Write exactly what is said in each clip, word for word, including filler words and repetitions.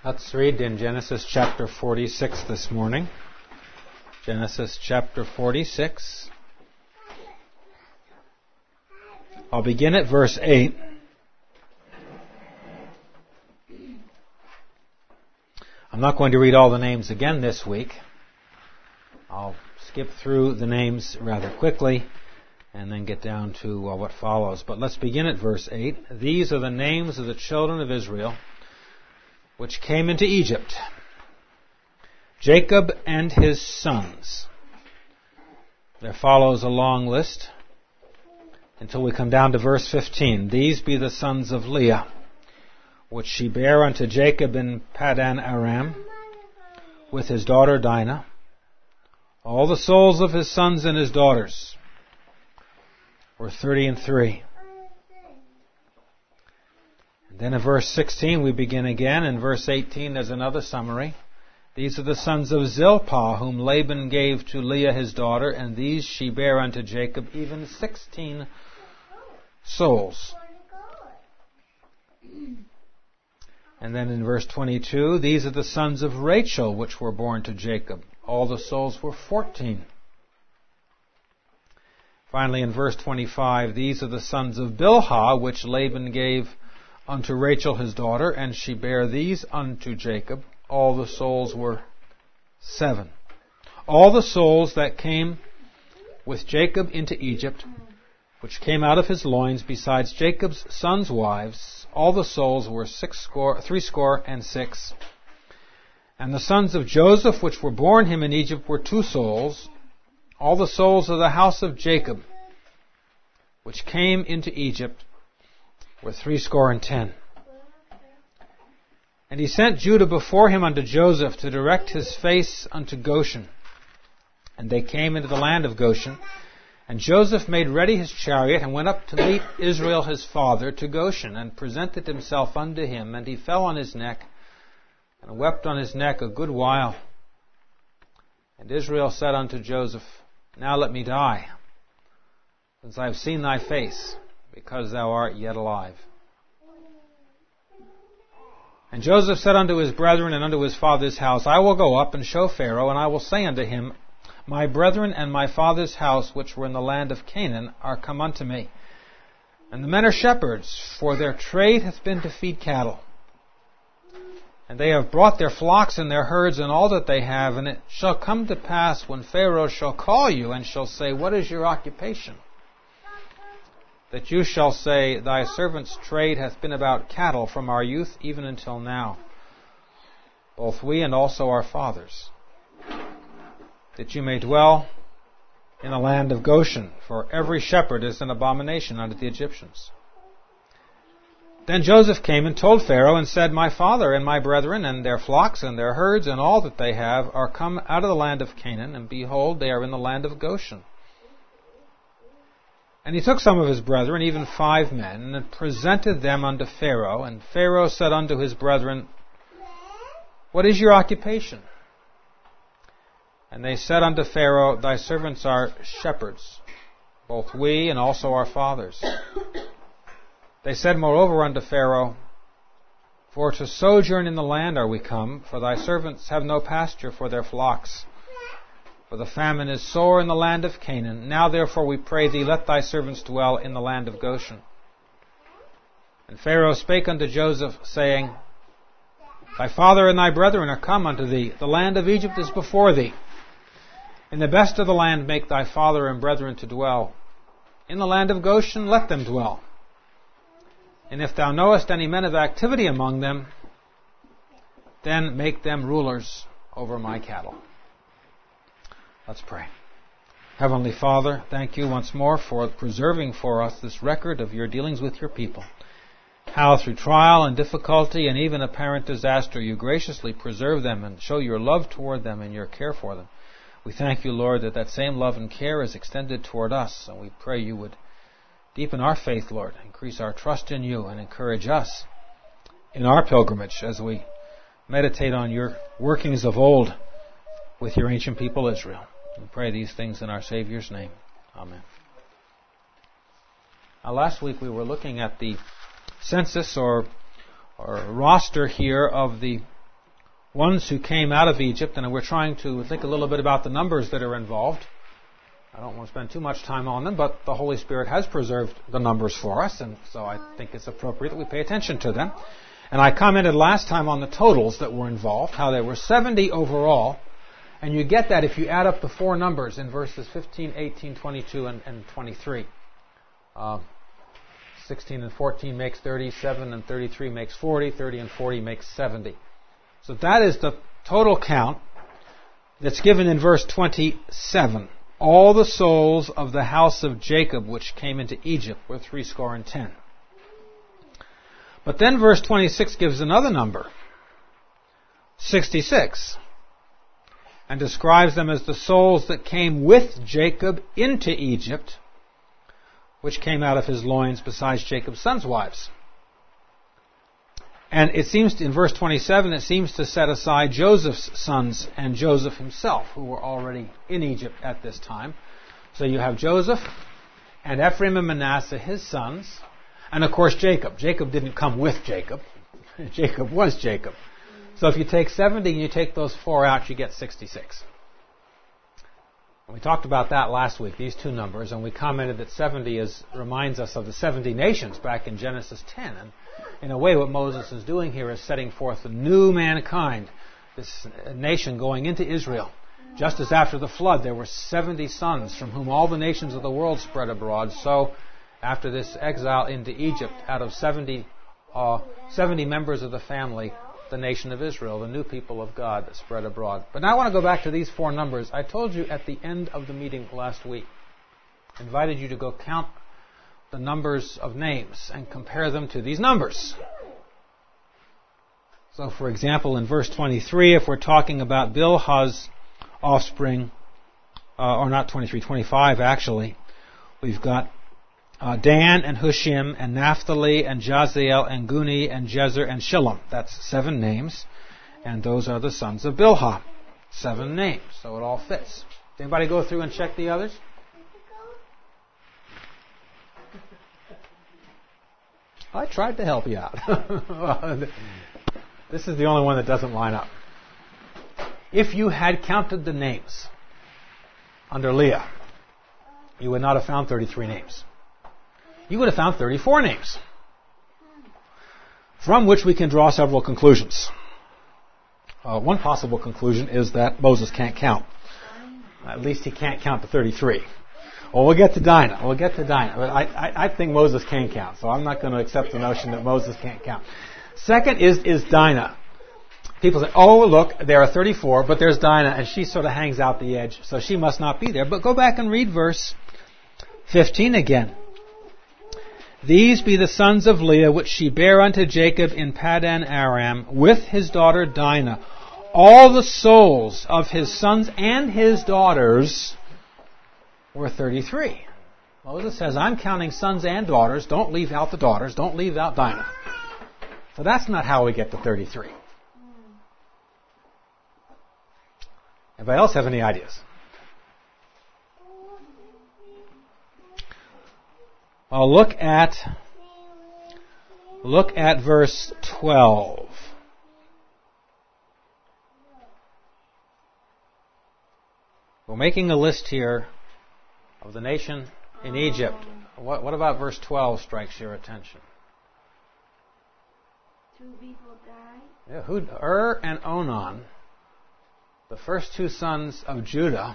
Let's read in Genesis chapter forty-six this morning. Genesis chapter forty-six. I'll begin at verse eight. I'm not going to read all the names again this week. I'll skip through the names rather quickly and then get down to uh, what follows. But let's begin at verse eight. These are the names of the children of Israel which came into Egypt. Jacob and his sons. There follows a long list until we come down to verse fifteen. These be the sons of Leah, which she bare unto Jacob in Paddan Aram, with his daughter Dinah. All the souls of his sons and his daughters were thirty and three. And then in verse sixteen we begin again. In verse eighteen there's another summary. These are the sons of Zilpah, whom Laban gave to Leah his daughter, and these she bare unto Jacob, even sixteen souls. And then in verse twenty-two, these are the sons of Rachel, which were born to Jacob. All the souls were fourteen. Finally, in verse twenty-five, these are the sons of Bilhah, which Laban gave unto Rachel his daughter, and she bare these unto Jacob. All the souls were seven. All the souls that came with Jacob into Egypt, which came out of his loins, besides Jacob's sons' wives, all the souls were six score, three score and six. And the sons of Joseph, which were born him in Egypt, were two souls. All the souls of the house of Jacob, which came into Egypt, were three score and ten. And he sent Judah before him unto Joseph to direct his face unto Goshen. And they came into the land of Goshen. And Joseph made ready his chariot and went up to meet Israel his father to Goshen, and presented himself unto him. And he fell on his neck and wept on his neck a good while. And Israel said unto Joseph, Now let me die, since I have seen thy face, because thou art yet alive. And Joseph said unto his brethren and unto his father's house, I will go up and show Pharaoh, and I will say unto him, My brethren and my father's house, which were in the land of Canaan, are come unto me. And the men are shepherds, for their trade hath been to feed cattle. And they have brought their flocks and their herds and all that they have. And it shall come to pass, when Pharaoh shall call you, and shall say, What is your occupation? That you shall say, Thy servant's trade hath been about cattle from our youth even until now, both we and also our fathers, that you may dwell in the land of Goshen, for every shepherd is an abomination unto the Egyptians. Then Joseph came and told Pharaoh, and said, My father and my brethren and their flocks and their herds and all that they have are come out of the land of Canaan, and behold, they are in the land of Goshen. And he took some of his brethren, even five men, and presented them unto Pharaoh. And Pharaoh said unto his brethren, What is your occupation? And they said unto Pharaoh, Thy servants are shepherds, both we and also our fathers. They said moreover unto Pharaoh, For to sojourn in the land are we come, for thy servants have no pasture for their flocks. For the famine is sore in the land of Canaan. Now therefore we pray thee, let thy servants dwell in the land of Goshen. And Pharaoh spake unto Joseph, saying, Thy father and thy brethren are come unto thee. The land of Egypt is before thee. In the best of the land make thy father and brethren to dwell. In the land of Goshen let them dwell. And if thou knowest any men of activity among them, then make them rulers over my cattle. Let's pray. Heavenly Father, thank you once more for preserving for us this record of your dealings with your people. How through trial and difficulty and even apparent disaster you graciously preserve them and show your love toward them and your care for them. We thank you, Lord, that that same love and care is extended toward us, and we pray you would deepen our faith, Lord, increase our trust in you, and encourage us in our pilgrimage as we meditate on your workings of old with your ancient people Israel. We pray these things in our Savior's name. Amen. Now, last week we were looking at the census or, or roster here of the ones who came out of Egypt, and we're trying to think a little bit about the numbers that are involved. I don't want to spend too much time on them, but the Holy Spirit has preserved the numbers for us, and so I think it's appropriate that we pay attention to them. And I commented last time on the totals that were involved, how there were seventy overall, and you get that if you add up the four numbers in verses fifteen, eighteen, twenty-two, and, and twenty-three. Uh, sixteen and fourteen makes thirty-seven, and thirty-three makes forty, thirty and forty makes seventy. So that is the total count that's given in verse twenty-seven. All the souls of the house of Jacob which came into Egypt were threescore and ten. But then verse twenty-six gives another number, sixty-six, and describes them as the souls that came with Jacob into Egypt, which came out of his loins besides Jacob's sons' wives. And it seems to, in verse twenty-seven, it seems to set aside Joseph's sons and Joseph himself, who were already in Egypt at this time. So you have Joseph and Ephraim and Manasseh, his sons, and of course Jacob. Jacob didn't come with Jacob. Jacob was Jacob. So if you take seventy and you take those four out, you get sixty-six. And we talked about that last week, these two numbers, and we commented that seventy is, reminds us of the seventy nations back in Genesis ten. And in a way, what Moses is doing here is setting forth a new mankind, this nation going into Israel. Just as after the flood there were seventy sons from whom all the nations of the world spread abroad, so after this exile into Egypt, out of seventy, uh, seventy members of the family, the nation of Israel, the new people of God that spread abroad. But now I want to go back to these four numbers. I told you at the end of the meeting last week, I invited you to go count the numbers of names and compare them to these numbers. So, for example, in verse twenty-three, if we're talking about Bilhah's offspring, uh, or not twenty-three, twenty-five actually, we've got uh, Dan and Hushim and Naphtali and Jaziel and Guni and Jezer and Shillem. That's seven names, and those are the sons of Bilhah. Seven names, so it all fits. Did anybody go through and check the others? I tried to help you out. This is the only one that doesn't line up. If you had counted the names under Leah, you would not have found thirty-three names. You would have found thirty-four names, from which we can draw several conclusions. Uh, one possible conclusion is that Moses can't count. At least he can't count to thirty-three. Well, we'll get to Dinah. We'll get to Dinah. But I, I, I think Moses can count, so I'm not going to accept the notion that Moses can't count. Second is, is Dinah. People say, oh, look, there are thirty-four, but there's Dinah, and she sort of hangs out the edge, so she must not be there. But go back and read verse fifteen again. These be the sons of Leah, which she bare unto Jacob in Paddan Aram, with his daughter Dinah. All the souls of his sons and his daughters were thirty-three. Moses says, I'm counting sons and daughters. Don't leave out the daughters. Don't leave out Dinah. So that's not how we get to thirty-three. Anybody else have any ideas? Well, look at look at verse twelve. We're making a list here of the nation in Egypt. What, what about verse twelve strikes your attention? Two people died. Yeah, who? Ur and Onan, the first two sons of Judah.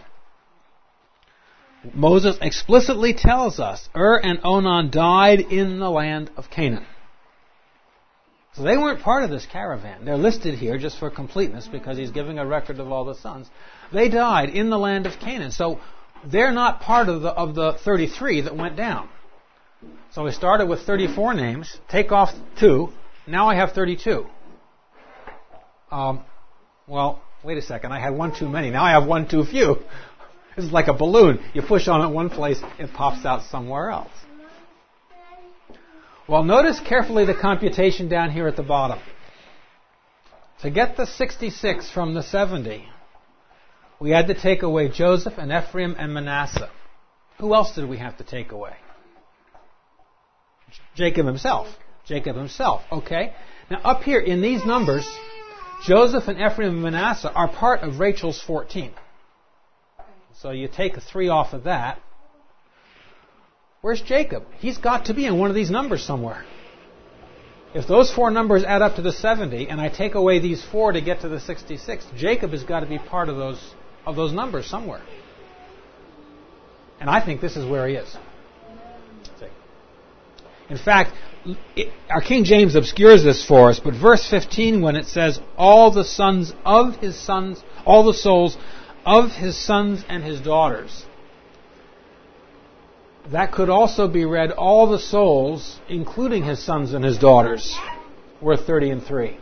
Moses explicitly tells us Ur and Onan died in the land of Canaan. So they weren't part of this caravan. They're listed here just for completeness because he's giving a record of all the sons. They died in the land of Canaan. So they're not part of the of the thirty-three that went down. So we started with thirty-four names. Take off two. Now I have thirty-two. Um, well, wait a second. I had one too many. Now I have one too few. This is like a balloon. You push on it one place, it pops out somewhere else. Well, notice carefully the computation down here at the bottom. To get the sixty-six from the seventy, we had to take away Joseph and Ephraim and Manasseh. Who else did we have to take away? Jacob himself. Jacob himself. Okay. Now up here in these numbers, Joseph and Ephraim and Manasseh are part of Rachel's fourteen. So you take a three off of that. Where's Jacob? He's got to be in one of these numbers somewhere. If those four numbers add up to the seventy, and I take away these four to get to the sixty-six, Jacob has got to be part of those of those numbers somewhere. And I think this is where he is. In fact, it, our King James obscures this for us, but verse fifteen, when it says, all the sons of his sons, all the souls of his sons and his daughters, that could also be read, all the souls, including his sons and his daughters, were thirty and three.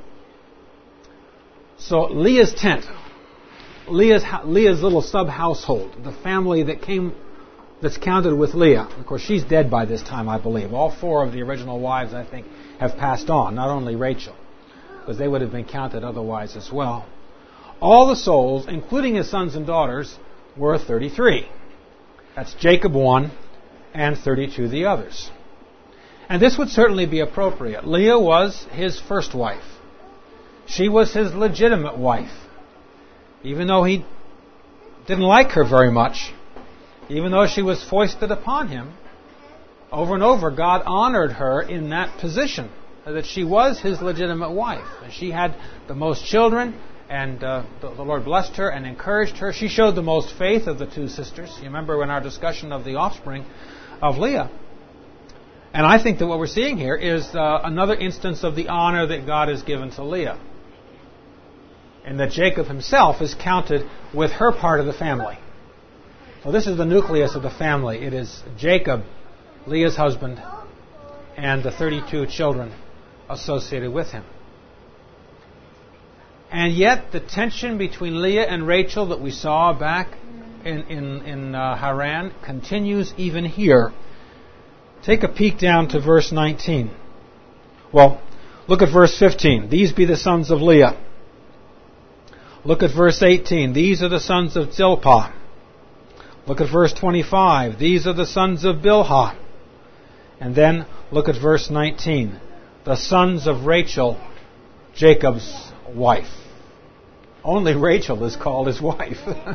So Leah's tent, Leah's, Leah's little sub-household, the family that came, that's counted with Leah. Of course, she's dead by this time, I believe. All four of the original wives, I think, have passed on, not only Rachel, because they would have been counted otherwise as well. All the souls, including his sons and daughters, were thirty-three. That's Jacob one, and thirty-two the others. And this would certainly be appropriate. Leah was his first wife. She was his legitimate wife. Even though he didn't like her very much, even though she was foisted upon him, over and over God honored her in that position, that she was his legitimate wife. And she had the most children, and uh, the, the Lord blessed her and encouraged her. She showed the most faith of the two sisters. You remember in our discussion of the offspring of Leah. And I think that what we're seeing here is uh, another instance of the honor that God has given to Leah. And that Jacob himself is counted with her part of the family. So this is the nucleus of the family. It is Jacob, Leah's husband, and the thirty-two children associated with him. And yet the tension between Leah and Rachel that we saw back in, in, in uh, Haran continues even here. Take a peek down to verse nineteen. Well, look at verse fifteen. These be the sons of Leah. Look at verse eighteen. These are the sons of Zilpah. Look at verse twenty-five. These are the sons of Bilhah. And then look at verse nineteen. The sons of Rachel, Jacob's wife. Only Rachel is called his wife.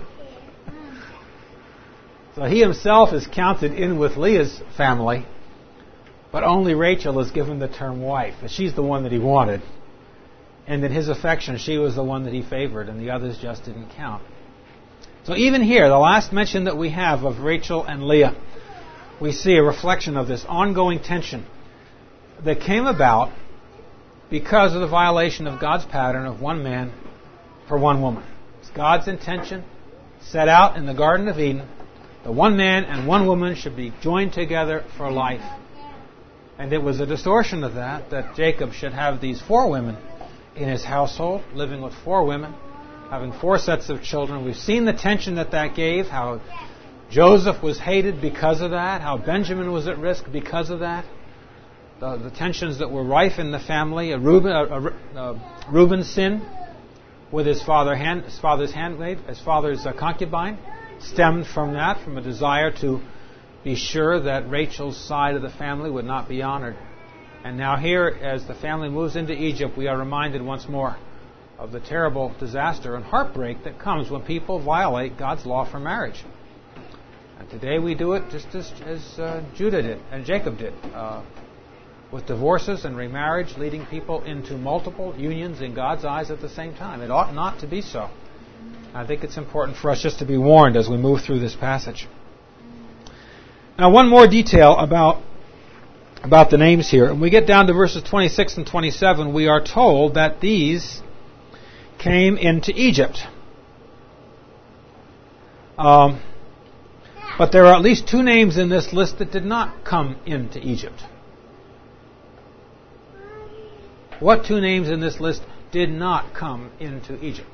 So he himself is counted in with Leah's family, but only Rachel is given the term wife. She's the one that he wanted. And in his affection, she was the one that he favored, and the others just didn't count. So even here, the last mention that we have of Rachel and Leah, we see a reflection of this ongoing tension that came about because of the violation of God's pattern of one man for one woman. It's God's intention set out in the Garden of Eden. The one man and one woman should be joined together for life. And it was a distortion of that, that Jacob should have these four women in his household, living with four women, having four sets of children. We've seen the tension that that gave, how Joseph was hated because of that, how Benjamin was at risk because of that. The, the tensions that were rife in the family, a Reuben, a, a, a Reuben's sin with his, father hand, his father's handmaid, his father's uh, concubine, stemmed from that, from a desire to be sure that Rachel's side of the family would not be honored. And now here, as the family moves into Egypt, we are reminded once more of the terrible disaster and heartbreak that comes when people violate God's law for marriage. And today we do it just as, as uh, Judah did, and Jacob did, uh, with divorces and remarriage leading people into multiple unions in God's eyes at the same time. It ought not to be so. I think it's important for us just to be warned as we move through this passage. Now, one more detail about about the names here. When we get down to verses twenty-six and twenty-seven, we are told that these came into Egypt. Um, but there are at least two names in this list that did not come into Egypt. What two names in this list did not come into Egypt?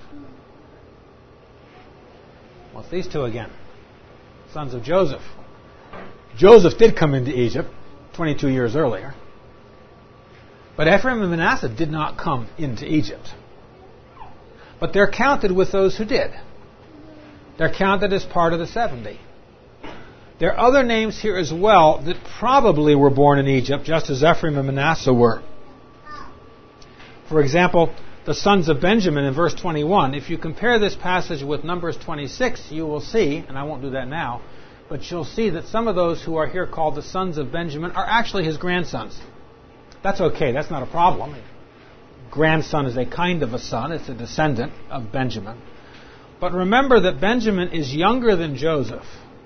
Well, it's these two again. Sons of Joseph. Joseph did come into Egypt twenty-two years earlier. But Ephraim and Manasseh did not come into Egypt. But they're counted with those who did. They're counted as part of the seventy. There are other names here as well that probably were born in Egypt, just as Ephraim and Manasseh were. For example, the sons of Benjamin in verse twenty-one, if you compare this passage with Numbers twenty-six, you will see, and I won't do that now, but you'll see that some of those who are here called the sons of Benjamin are actually his grandsons. That's okay. That's not a problem. Grandson is a kind of a son. It's a descendant of Benjamin. But remember that Benjamin is younger than Joseph.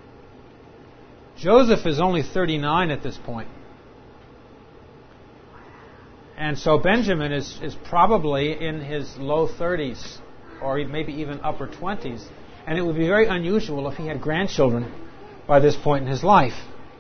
Joseph is only thirty-nine at this point. And so Benjamin is, is probably in his low thirties, or maybe even upper twenties. And it would be very unusual if he had grandchildren by this point in his life.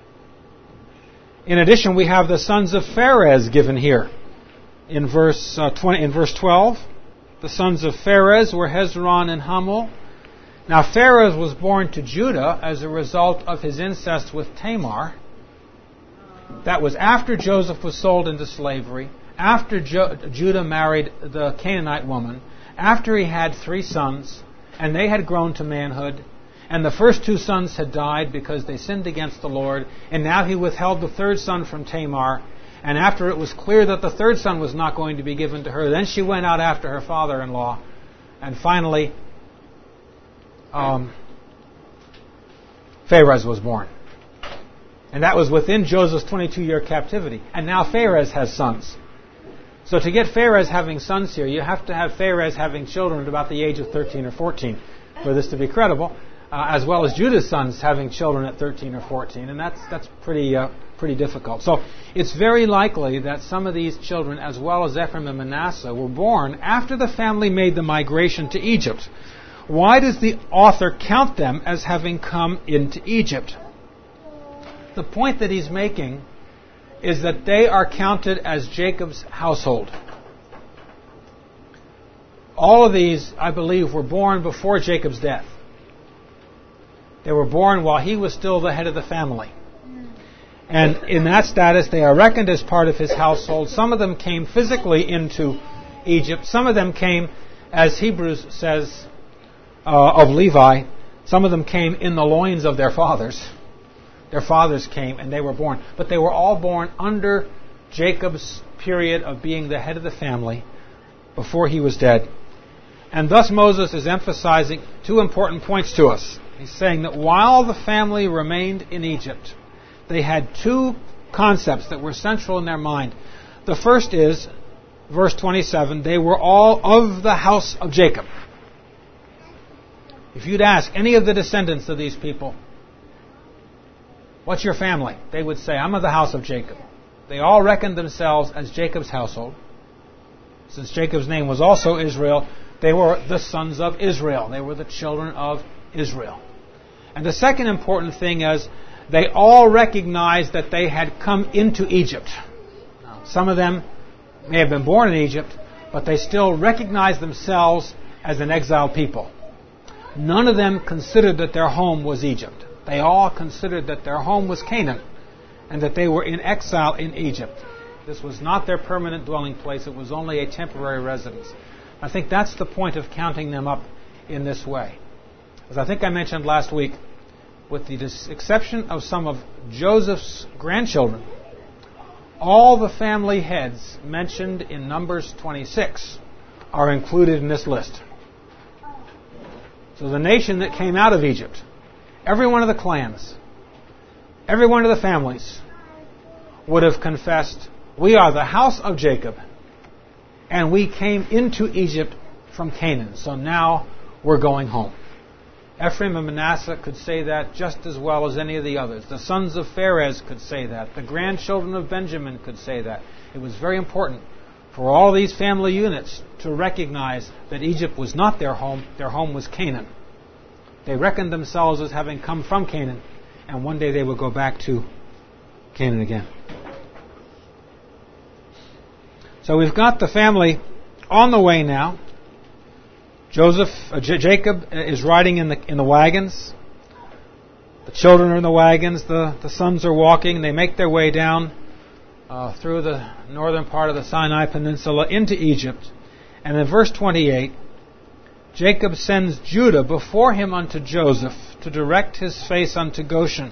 In addition, we have the sons of Pharez given here. In verse uh, twenty, in verse twelve, the sons of Pharez were Hezron and Hamul. Now Pharez was born to Judah as a result of his incest with Tamar. That was after Joseph was sold into slavery, after Jo- Judah married the Canaanite woman, after he had three sons, and they had grown to manhood, and the first two sons had died because they sinned against the Lord, and now he withheld the third son from Tamar. And after it was clear that the third son was not going to be given to her, then she went out after her father-in-law. And finally, um, Pharez was born. And that was within Joseph's twenty-two-year captivity. And now Pharez has sons. So to get Pharez having sons here, you have to have Pharez having children at about the age of thirteen or fourteen for this to be credible, uh, as well as Judah's sons having children at thirteen or fourteen. And that's that's pretty... Uh, pretty difficult. So it's very likely that some of these children, as well as Ephraim and Manasseh, were born after the family made the migration to Egypt. Why does the author count them as having come into Egypt? The point that he's making is that they are counted as Jacob's household. All of these, I believe, were born before Jacob's death. They were born while he was still the head of the family. And in that status, they are reckoned as part of his household. Some of them came physically into Egypt. Some of them came, as Hebrews says, uh, of Levi. Some of them came in the loins of their fathers. Their fathers came and they were born. But they were all born under Jacob's period of being the head of the family before he was dead. And thus Moses is emphasizing two important points to us. He's saying that while the family remained in Egypt, they had two concepts that were central in their mind. The first is, verse twenty-seven, they were all of the house of Jacob. If you'd ask any of the descendants of these people, what's your family? They would say, I'm of the house of Jacob. They all reckoned themselves as Jacob's household. Since Jacob's name was also Israel, they were the sons of Israel. They were the children of Israel. And the second important thing is, they all recognized that they had come into Egypt. Now, some of them may have been born in Egypt, but they still recognized themselves as an exiled people. None of them considered that their home was Egypt. They all considered that their home was Canaan and that they were in exile in Egypt. This was not their permanent dwelling place. It was only a temporary residence. I think that's the point of counting them up in this way. As I think I mentioned last week, with the exception of some of Joseph's grandchildren, all the family heads mentioned in Numbers twenty-six are included in this list. So the nation that came out of Egypt, every one of the clans, every one of the families would have confessed, we are the house of Jacob, and we came into Egypt from Canaan, so now we're going home. Ephraim and Manasseh could say that just as well as any of the others. The sons of Pharez could say that. The grandchildren of Benjamin could say that. It was very important for all these family units to recognize that Egypt was not their home. Their home was Canaan. They reckoned themselves as having come from Canaan, and one day they would go back to Canaan again. So we've got the family on the way now. Joseph, uh, J- Jacob is riding in the in the wagons. The children are in the wagons. The, the sons are walking. They make their way down uh, through the northern part of the Sinai Peninsula into Egypt. And in verse twenty-eight, Jacob sends Judah before him unto Joseph to direct his face unto Goshen.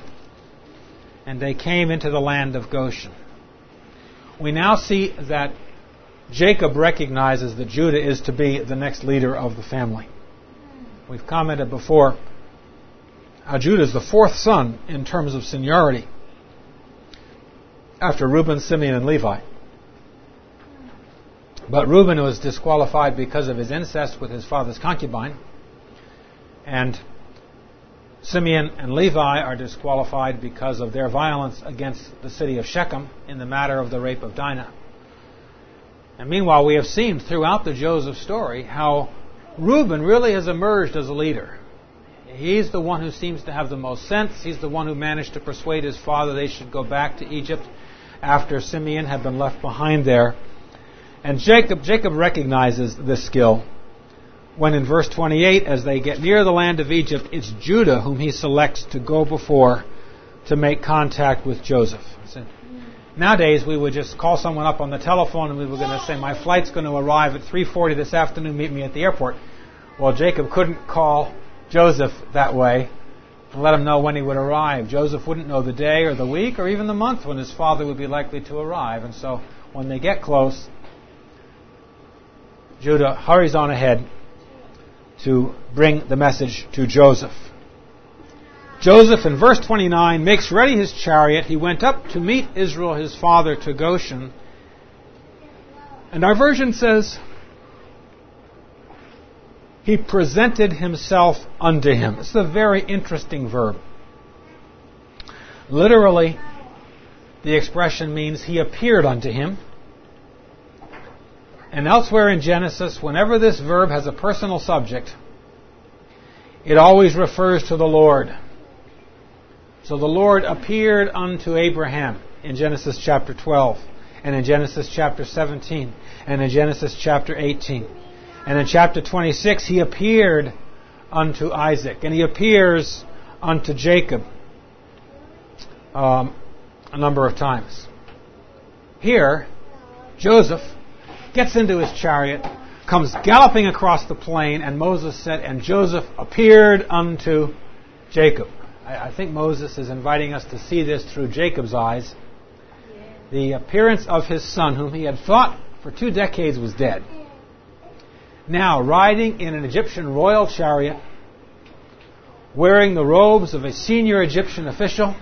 And they came into the land of Goshen. We now see that Jacob recognizes that Judah is to be the next leader of the family. We've commented before how Judah is the fourth son in terms of seniority after Reuben, Simeon, and Levi. But Reuben was disqualified because of his incest with his father's concubine, and Simeon and Levi are disqualified because of their violence against the city of Shechem in the matter of the rape of Dinah. And meanwhile, we have seen throughout the Joseph story how Reuben really has emerged as a leader. He's the one who seems to have the most sense. He's the one who managed to persuade his father they should go back to Egypt after Simeon had been left behind there. And Jacob, Jacob recognizes this skill when in verse twenty-eight, as they get near the land of Egypt, it's Judah whom he selects to go before to make contact with Joseph. So nowadays, we would just call someone up on the telephone and we were going to say, my flight's going to arrive at three forty this afternoon, meet me at the airport. Well, Jacob couldn't call Joseph that way to let him know when he would arrive. Joseph wouldn't know the day or the week or even the month when his father would be likely to arrive. And so when they get close, Judah hurries on ahead to bring the message to Joseph. Joseph, in verse twenty-nine, makes ready his chariot. He went up to meet Israel, his father, to Goshen. And our version says, he presented himself unto him. It's a very interesting verb. Literally, the expression means he appeared unto him. And elsewhere in Genesis, whenever this verb has a personal subject, it always refers to the Lord. So the Lord appeared unto Abraham in Genesis chapter twelve, and in Genesis chapter seventeen, and in Genesis chapter eighteen. And in chapter twenty-six, he appeared unto Isaac, and he appears unto Jacob um, a number of times. Here, Joseph gets into his chariot, comes galloping across the plain, and Moses said, and Joseph appeared unto Jacob. I, I think Moses is inviting us to see this through Jacob's eyes. The appearance of his son, whom he had thought for two decades was dead, now riding in an Egyptian royal chariot, wearing the robes of a senior Egyptian official,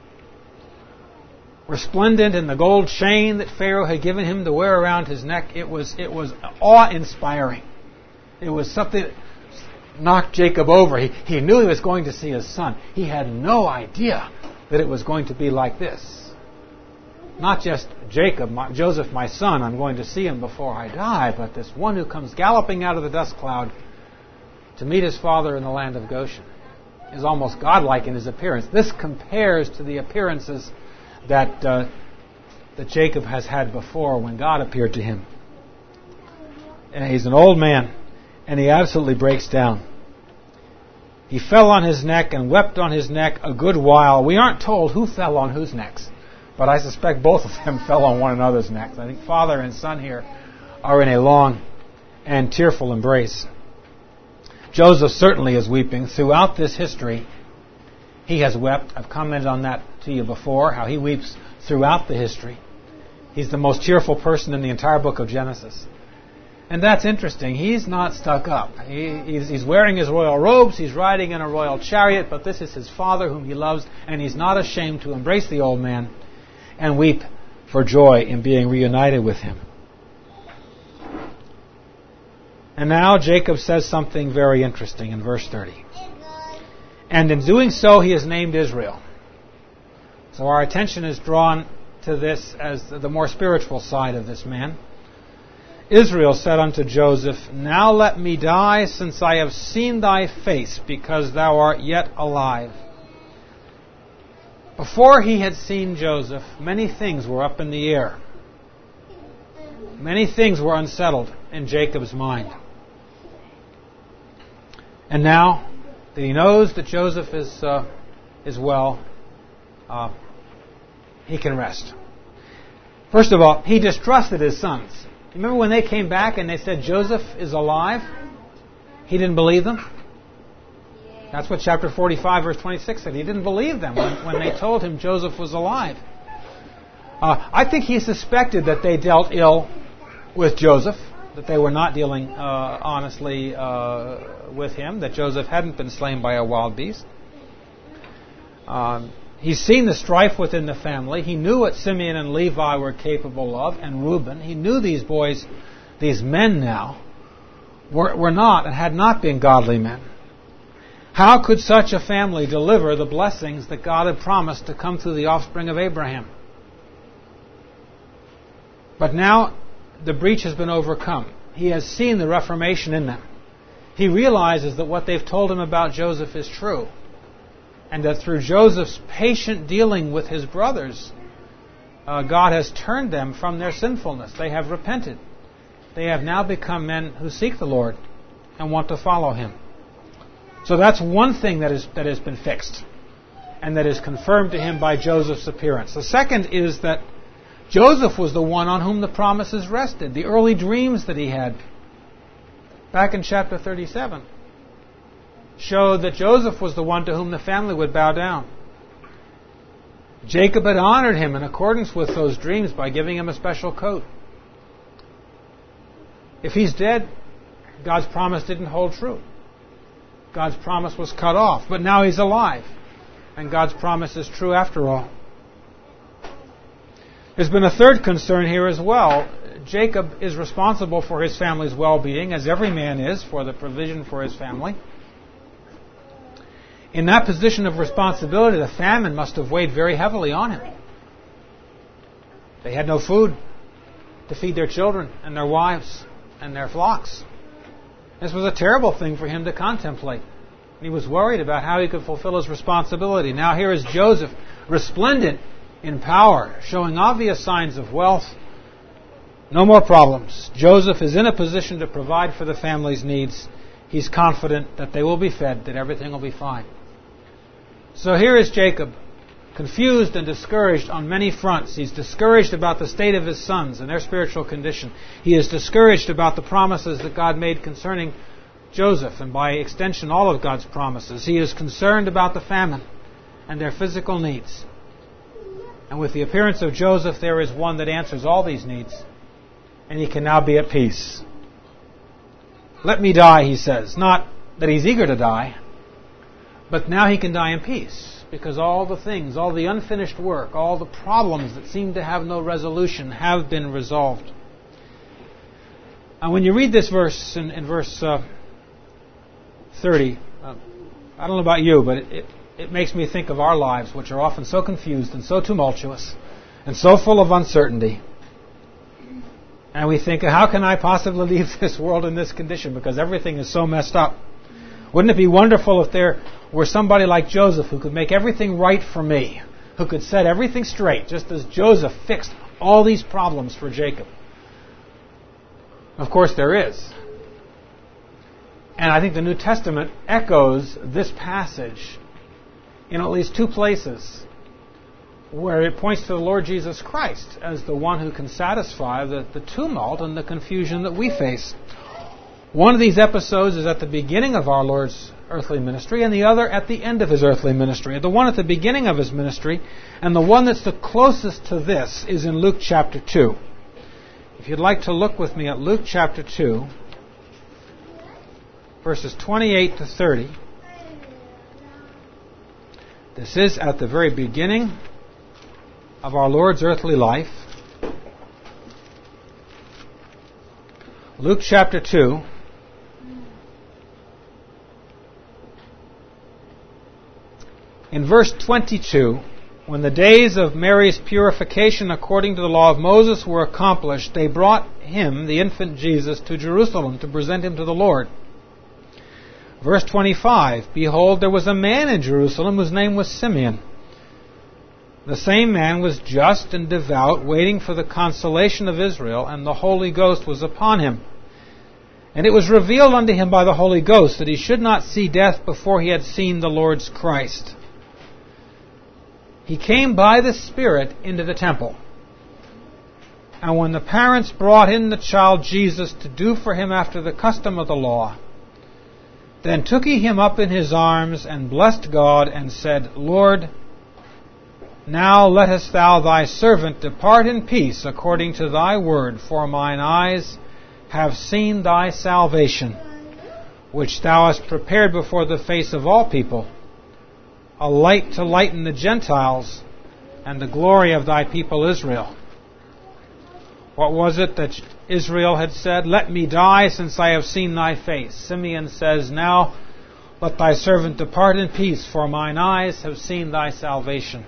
resplendent in the gold chain that Pharaoh had given him to wear around his neck. It was it was awe-inspiring. It was something that knocked Jacob over. He, he knew he was going to see his son. He had no idea that it was going to be like this. Not just Jacob, my, Joseph, my son, I'm going to see him before I die, but this one who comes galloping out of the dust cloud to meet his father in the land of Goshen is almost godlike in his appearance. This compares to the appearances that uh, that Jacob has had before when God appeared to him. And he's an old man, and he absolutely breaks down. He fell on his neck and wept on his neck a good while. We aren't told who fell on whose necks, but I suspect both of them fell on one another's necks. I think father and son here are in a long and tearful embrace. Joseph certainly is weeping. Throughout this history, he has wept. I've commented on that to you before, how he weeps throughout the history. He's the most tearful person in the entire book of Genesis. And that's interesting. He's not stuck up. He, he's, he's wearing his royal robes. He's riding in a royal chariot. But this is his father whom he loves. And he's not ashamed to embrace the old man and weep for joy in being reunited with him. And now Jacob says something very interesting in verse thirty. And in doing so, he is named Israel. So our attention is drawn to this as the more spiritual side of this man. Israel said unto Joseph, now let me die, since I have seen thy face, because thou art yet alive. Before he had seen Joseph, many things were up in the air. Many things were unsettled in Jacob's mind. And now that he knows that Joseph is uh, is well, uh, he can rest. First of all, he distrusted his sons. Remember when they came back and they said Joseph is alive? He didn't believe them. That's what chapter forty-five, verse twenty-six said. He didn't believe them when, when they told him Joseph was alive. Uh, I think he suspected that they dealt ill with Joseph, that they were not dealing uh, honestly uh, with him, that Joseph hadn't been slain by a wild beast. Um, he's seen the strife within the family. He knew what Simeon and Levi were capable of, and Reuben. He knew these boys, these men now, were, were not and had not been godly men. How could such a family deliver the blessings that God had promised to come through the offspring of Abraham? But now the breach has been overcome. He has seen the reformation in them. He realizes that what they've told him about Joseph is true, and that through Joseph's patient dealing with his brothers, uh, God has turned them from their sinfulness. They have repented. They have now become men who seek the Lord and want to follow him. So that's one thing that is that has been fixed and that is confirmed to him by Joseph's appearance. The second is that Joseph was the one on whom the promises rested. The early dreams that he had back in chapter thirty-seven showed that Joseph was the one to whom the family would bow down. Jacob had honored him in accordance with those dreams by giving him a special coat. If he's dead, God's promise didn't hold true. God's promise was cut off, but now he's alive, and God's promise is true after all. There's been a third concern here as well. Jacob is responsible for his family's well-being, as every man is for the provision for his family. In that position of responsibility, the famine must have weighed very heavily on him. They had no food to feed their children and their wives and their flocks. This was a terrible thing for him to contemplate. He was worried about how he could fulfill his responsibility. Now here is Joseph, resplendent in power, showing obvious signs of wealth. No more problems. Joseph is in a position to provide for the family's needs. He's confident that they will be fed, that everything will be fine. So here is Jacob, confused and discouraged on many fronts. He's discouraged about the state of his sons and their spiritual condition. He is discouraged about the promises that God made concerning Joseph, and by extension all of God's promises. He is concerned about the famine and their physical needs. And with the appearance of Joseph, there is one that answers all these needs, and he can now be at peace. Let me die, he says. Not that he's eager to die, but now he can die in peace, because all the things, all the unfinished work, all the problems that seem to have no resolution have been resolved. And when you read this verse in, in verse uh, thirty, uh, I don't know about you, but it, it, it makes me think of our lives, which are often so confused and so tumultuous and so full of uncertainty. And we think, how can I possibly leave this world in this condition, because everything is so messed up? Wouldn't it be wonderful if there were somebody like Joseph who could make everything right for me, who could set everything straight, just as Joseph fixed all these problems for Jacob? Of course there is. And I think the New Testament echoes this passage in at least two places, where it points to the Lord Jesus Christ as the one who can satisfy the, the tumult and the confusion that we face. One of these episodes is at the beginning of our Lord's earthly ministry, and the other at the end of his earthly ministry. The one at the beginning of his ministry, and the one that's the closest to this, is in Luke chapter two. If you'd like to look with me at Luke chapter two, verses twenty-eight to thirty. This is at the very beginning of our Lord's earthly life. Luke chapter two. In verse twenty-two, when the days of Mary's purification according to the law of Moses were accomplished, they brought him, the infant Jesus, to Jerusalem to present him to the Lord. Verse twenty-five, behold, there was a man in Jerusalem whose name was Simeon. The same man was just and devout, waiting for the consolation of Israel, and the Holy Ghost was upon him. And it was revealed unto him by the Holy Ghost that he should not see death before he had seen the Lord's Christ. He came by the Spirit into the temple. And when the parents brought in the child Jesus to do for him after the custom of the law, then took he him up in his arms and blessed God and said, Lord, Now lettest thou thy servant depart in peace according to thy word, for mine eyes have seen thy salvation, which thou hast prepared before the face of all people, a light to lighten the Gentiles, and the glory of thy people Israel. What was it that Israel had said? Let me die, since I have seen thy face. Simeon says, now let thy servant depart in peace, for mine eyes have seen thy salvation.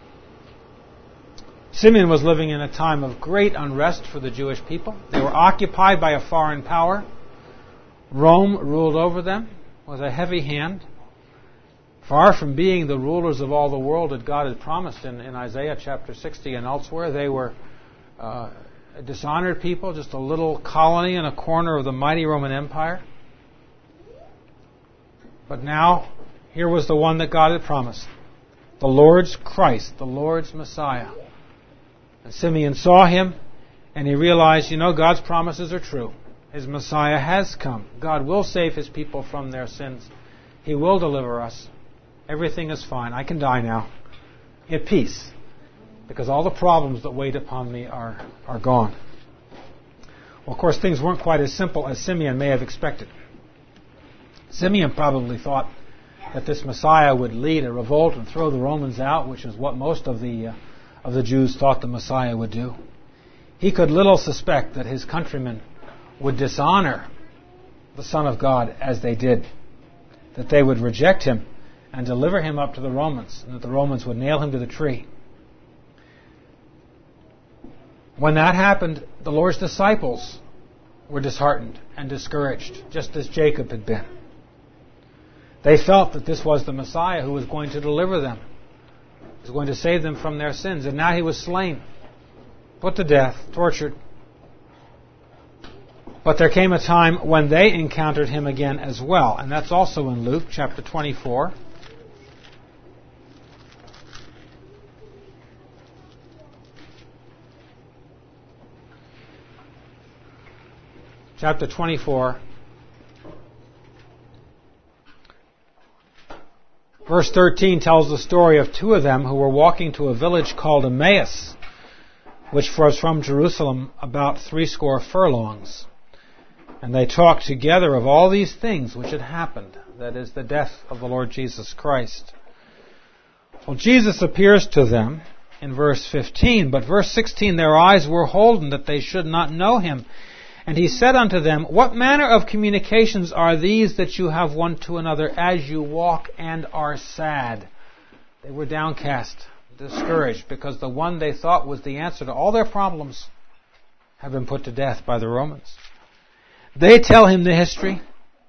Simeon was living in a time of great unrest for the Jewish people. They were occupied by a foreign power. Rome ruled over them with a heavy hand. Far from being the rulers of all the world that God had promised in, in Isaiah chapter sixty and elsewhere, they were uh, a dishonored people, just a little colony in a corner of the mighty Roman Empire. But now, here was the one that God had promised, the Lord's Christ, the Lord's Messiah. And Simeon saw him, and he realized, you know, God's promises are true. His Messiah has come. God will save His people from their sins. He will deliver us. Everything is fine. I can die now, at peace, because all the problems that weighed upon me are, are gone. Well, of course, things weren't quite as simple as Simeon may have expected. Simeon probably thought that this Messiah would lead a revolt and throw the Romans out, which is what most of the uh, of the Jews thought the Messiah would do. He could little suspect that his countrymen would dishonor the Son of God as they did, that they would reject Him and deliver Him up to the Romans, and that the Romans would nail Him to the tree. When that happened, the Lord's disciples were disheartened and discouraged, just as Jacob had been. They felt that this was the Messiah who was going to deliver them, was going to save them from their sins, and now He was slain, put to death, tortured. But there came a time when they encountered Him again as well, and that's also in Luke chapter twenty-four. Chapter twenty-four, verse thirteen tells the story of two of them who were walking to a village called Emmaus, which was from Jerusalem about threescore furlongs. And they talked together of all these things which had happened, that is, the death of the Lord Jesus Christ. Well, Jesus appears to them in verse fifteen, but verse sixteen, their eyes were holden that they should not know Him. And He said unto them, what manner of communications are these that you have one to another as you walk and are sad? They were downcast, discouraged, because the one they thought was the answer to all their problems had been put to death by the Romans. They tell Him the history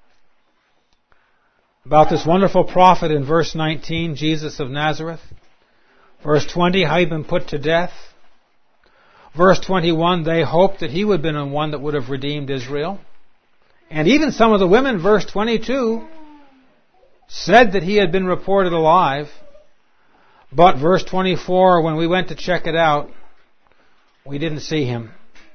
about this wonderful prophet in verse nineteen, Jesus of Nazareth. Verse twenty, how He'd been put to death. Verse twenty-one, they hoped that He would have been the one that would have redeemed Israel. And even some of the women, verse twenty-two, said that He had been reported alive. But verse twenty-four, when we went to check it out, we didn't see Him.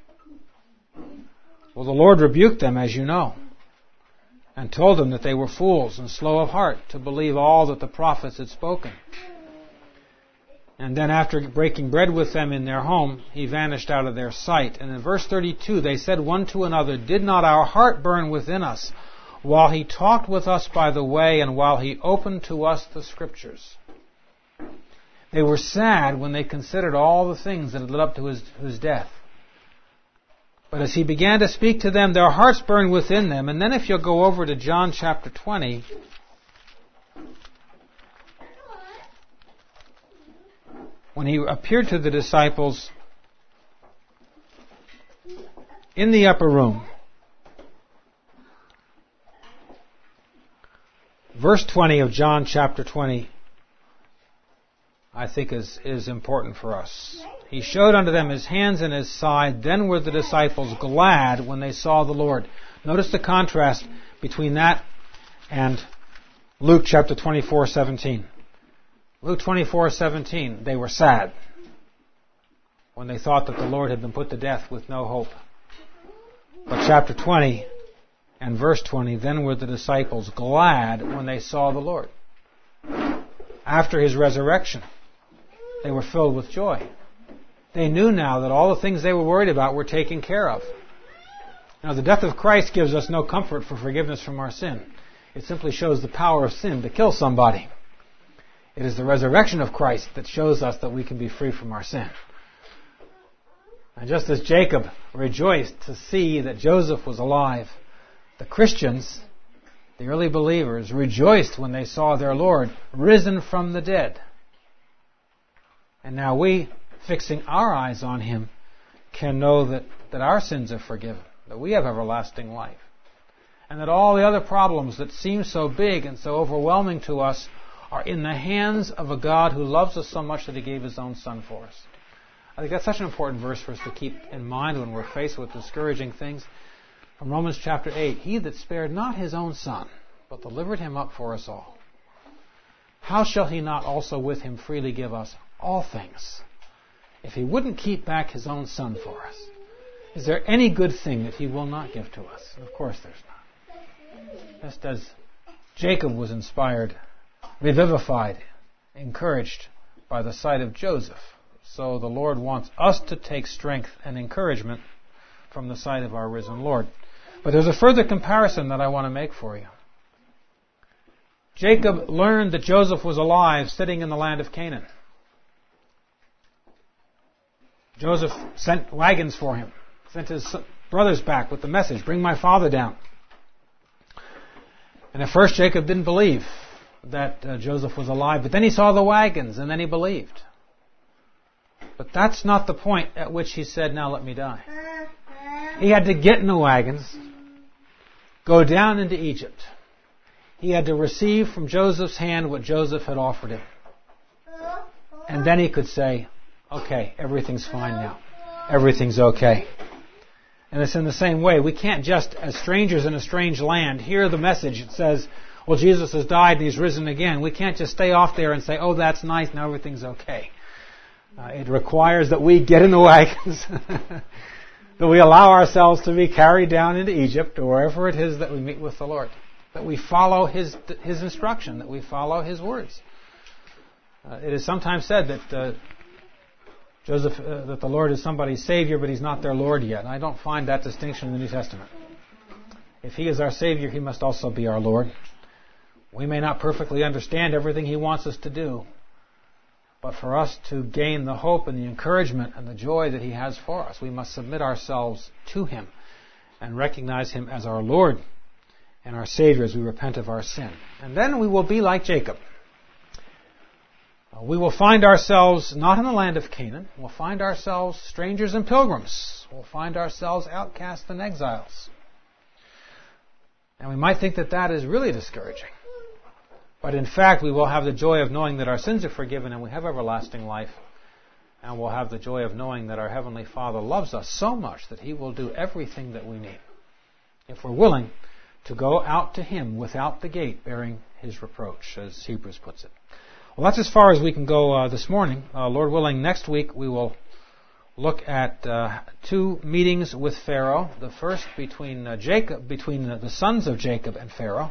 Well, the Lord rebuked them, as you know, and told them that they were fools and slow of heart to believe all that the prophets had spoken. And then after breaking bread with them in their home, He vanished out of their sight. And in verse thirty-two, they said one to another, did not our heart burn within us while He talked with us by the way and while He opened to us the Scriptures? They were sad when they considered all the things that had led up to His, his death. But as He began to speak to them, their hearts burned within them. And then if you'll go over to John chapter twenty, when He appeared to the disciples in the upper room, verse twenty of John chapter twenty, I think is, is important for us. He showed unto them His hands and His side. Then were the disciples glad when they saw the Lord. Notice the contrast between that and Luke chapter twenty-four seventeen. Luke twenty-four seventeen, they were sad when they thought that the Lord had been put to death with no hope. But chapter twenty and verse twenty, then were the disciples glad when they saw the Lord. After His resurrection, they were filled with joy. They knew now that all the things they were worried about were taken care of. Now, the death of Christ gives us no comfort for forgiveness from our sin. It simply shows the power of sin to kill somebody. It is the resurrection of Christ that shows us that we can be free from our sin. And just as Jacob rejoiced to see that Joseph was alive, the Christians, the early believers, rejoiced when they saw their Lord risen from the dead. And now we, fixing our eyes on Him, can know that, that our sins are forgiven, that we have everlasting life, and that all the other problems that seem so big and so overwhelming to us are in the hands of a God who loves us so much that He gave His own Son for us. I think that's such an important verse for us to keep in mind when we're faced with discouraging things. From Romans chapter eight, He that spared not His own Son, but delivered Him up for us all, how shall He not also with Him freely give us all things? If He wouldn't keep back His own Son for us, is there any good thing that He will not give to us? And of course there's not. Just as Jacob was inspired, revivified, encouraged by the sight of Joseph, so the Lord wants us to take strength and encouragement from the sight of our risen Lord. But there's a further comparison that I want to make for you. Jacob learned that Joseph was alive sitting in the land of Canaan. Joseph sent wagons for him, sent his brothers back with the message, bring my father down. And at first Jacob didn't believe that uh, Joseph was alive, but then he saw the wagons and then he believed. But that's not the point at which he said, now let me die. He had to get in the wagons, go down into Egypt. He had to receive from Joseph's hand what Joseph had offered him. And then he could say, okay, everything's fine now. Everything's okay. And it's in the same way. We can't just, as strangers in a strange land, hear the message that says, well, Jesus has died and He's risen again. We can't just stay off there and say, oh, that's nice, now everything's okay. Uh, it requires that we get in the wagons, that we allow ourselves to be carried down into Egypt or wherever it is that we meet with the Lord, that we follow His His instruction, that we follow His words. Uh, it is sometimes said that uh, Joseph, uh, that the Lord is somebody's Savior, but He's not their Lord yet. And I don't find that distinction in the New Testament. If He is our Savior, He must also be our Lord. We may not perfectly understand everything He wants us to do, but for us to gain the hope and the encouragement and the joy that He has for us, we must submit ourselves to Him and recognize Him as our Lord and our Savior as we repent of our sin. And then we will be like Jacob. We will find ourselves not in the land of Canaan. We'll find ourselves strangers and pilgrims. We'll find ourselves outcasts and exiles. And we might think that that is really discouraging. But in fact, we will have the joy of knowing that our sins are forgiven and we have everlasting life. And we'll have the joy of knowing that our Heavenly Father loves us so much that He will do everything that we need, if we're willing to go out to Him without the gate bearing His reproach, as Hebrews puts it. Well, that's as far as we can go uh, this morning. Uh, Lord willing, next week we will look at uh, two meetings with Pharaoh. The first between uh, Jacob, between the, the sons of Jacob and Pharaoh,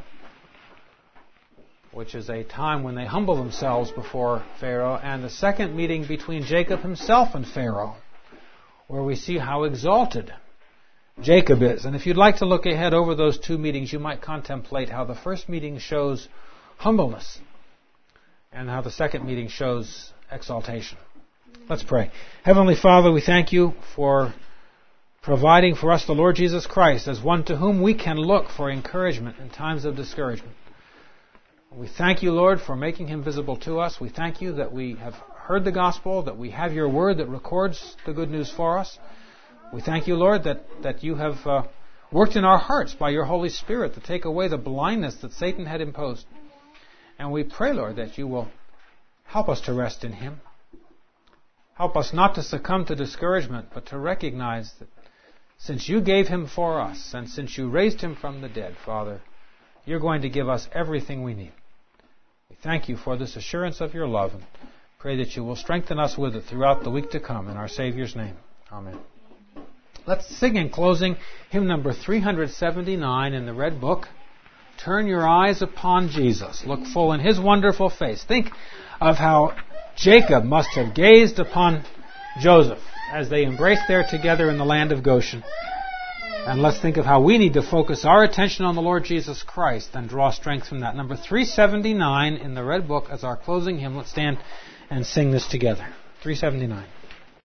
which is a time when they humble themselves before Pharaoh, and the second meeting between Jacob himself and Pharaoh, where we see how exalted Jacob is. And if you'd like to look ahead over those two meetings, you might contemplate how the first meeting shows humbleness and how the second meeting shows exaltation. Let's pray. Heavenly Father, we thank You for providing for us the Lord Jesus Christ as one to whom we can look for encouragement in times of discouragement. We thank You, Lord, for making Him visible to us. We thank You that we have heard the gospel, that we have Your word that records the good news for us. We thank You, Lord, that, that You have uh, worked in our hearts by Your Holy Spirit to take away the blindness that Satan had imposed. And we pray, Lord, that You will help us to rest in Him. Help us not to succumb to discouragement, but to recognize that since You gave Him for us, and since You raised Him from the dead, Father, You're going to give us everything we need. We thank You for this assurance of Your love, and pray that You will strengthen us with it throughout the week to come. In our Savior's name, amen. Let's sing in closing hymn number three seventy-nine in the Red Book. Turn your eyes upon Jesus. Look full in His wonderful face. Think of how Jacob must have gazed upon Joseph as they embraced there together in the land of Goshen. And let's think of how we need to focus our attention on the Lord Jesus Christ and draw strength from that. Number three seventy-nine in the Red Book as our closing hymn. Let's stand and sing this together. three seventy-nine.